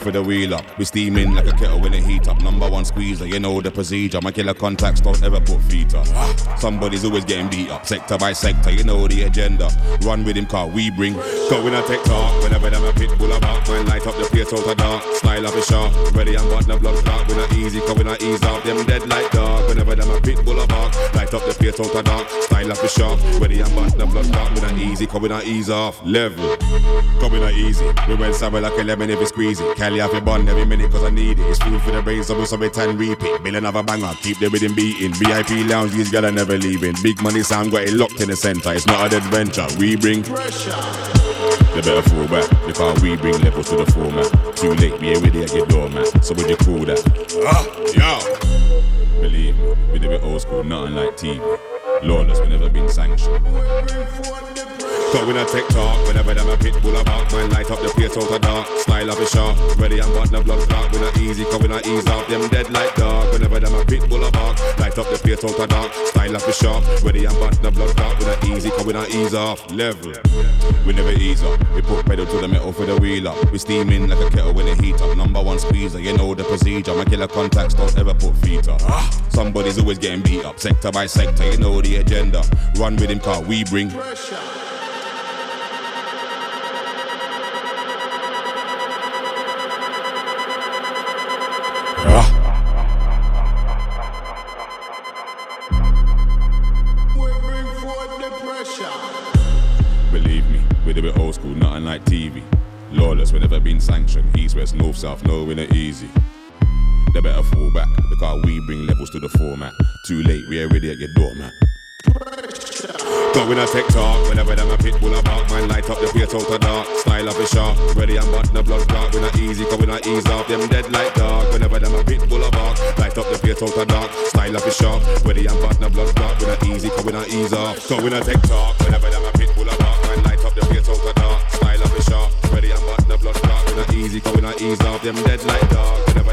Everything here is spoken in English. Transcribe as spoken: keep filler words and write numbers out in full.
for the wheel up. We steaming like a kettle when it heat up. Number one squeezer, you know the procedure. My killer contacts don't ever put feet up. Somebody's always getting beat up. Sector by sector, you know the agenda. Run with him car we bring. Go in a tech talk. Whenever them a pit bull about. Man light up the place out of dark. Style up is sharp. Ready and button the blood clot. We not easy, cause we not ease off. Them dead like dog. Whenever them a pit bull about. Light up the place out of dark. Style up is sharp. Ready and button the blood clot. We not easy, cause we not ease off. Level. Cause we not easy. We went somewhere like a lemon if it's squeezy. Cali have a bun every minute cause I need it. It's food for the brain, so we some time repeat. Bill another banger, keep the rhythm beating. V I P lounge, these guys are never leaving. Big money sound got it locked in the center. It's not an adventure, we bring pressure. They better fall back, because we bring levels to the format. Too late, we ain't ready at your door, man. So would you call that? Ah, yo! Believe me, we do it old school, nothing like T V. Lawless, we never been sanctioned. So we not tech talk, whenever them a pit bull about. Man light up the place out of dark. Style up is sharp, ready and button the blood clot. We not easy, cause we not ease off. Them dead like dog, whenever them a pit bull about. Light up the place out of dark. Style up is sharp, ready and button the blood clot. We not easy, cause we not ease off. Level, we never ease up. We put pedal to the metal for the wheel up. We steaming like a kettle when it heat up. Number one squeezer, you know the procedure. My killer contacts don't ever put feet up. Somebody's always getting beat up. Sector by sector, you know the agenda. Run with him car we bring pressure. Believe me, we do it old school, nothing like T V. Lawless, we never been sanctioned. East, west, north, south, no, we not easy. They better fall back, because we bring levels to the format. Too late, we ain't ready at your door, man. Go in a tech talk, whenever them a pit bull about. Man light up the place out of dark. Style up is sharp, ready and button the blood clot. We not easy, cause we not ease off. Them dead like dog, whenever them a pit bull about. Light up the place out of dark. Style up is sharp, ready and button the blood clot. We not easy, cause we not ease off. Go in a tech talk, whenever them a pit bull about. Man light up the place out of dark. Style up is sharp, ready and button the blood clot. We not easy, cause we not ease off. Them dead like dog, whenever